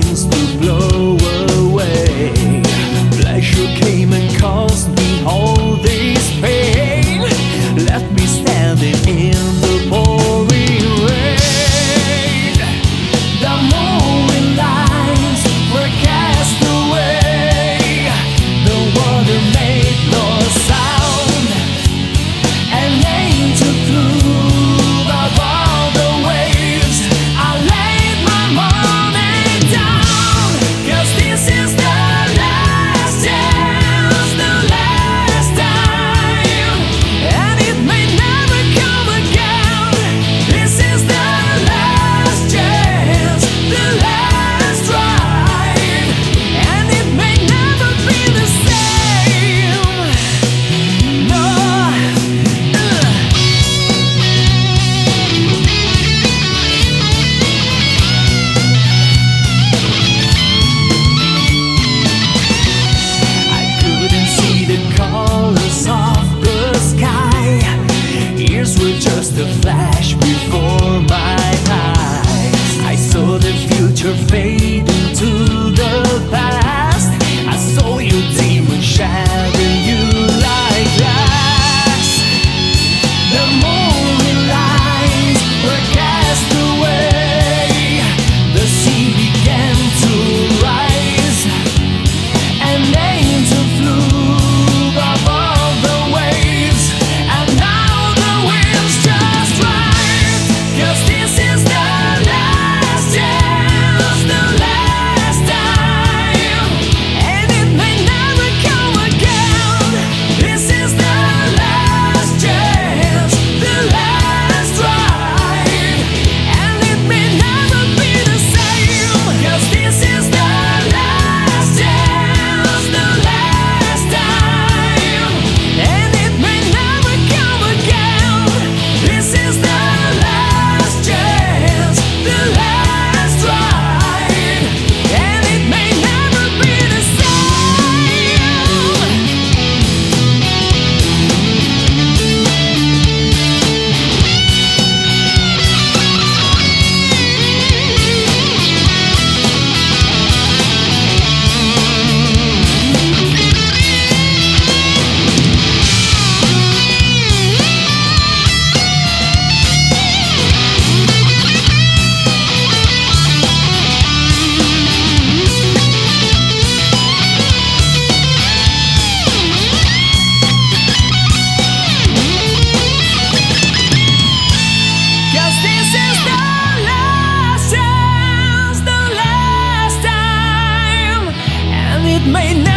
seems to blow away. Pleasure came and caused me all this pain. Left me standing in the pouring rain. The morning lights were cast away. The water made no sound. An angel flew above the waves. I laid my money down, 'cause this is the last chance, the last time, and it may never come again. This is the last chance, the last ride, and it may never be the same. No. I couldn't see the colors of the sky. Years were just a flash before my eyes. I saw the future fade into the past. I saw your demon shadow you like glass. The morning lights were cast away. The sea began to rise. An angel flew above the waves, and now the wind's just right. 'Cause this is the last chance, the last time, and it may never come again. This is the last chance, the last ride, and it may never be the same. 'Cause this is the last chance, the last time, and it may never come again. This is the last chance, the last ride, and it may never be the same. Cause this is the last chance, the last time, and it may never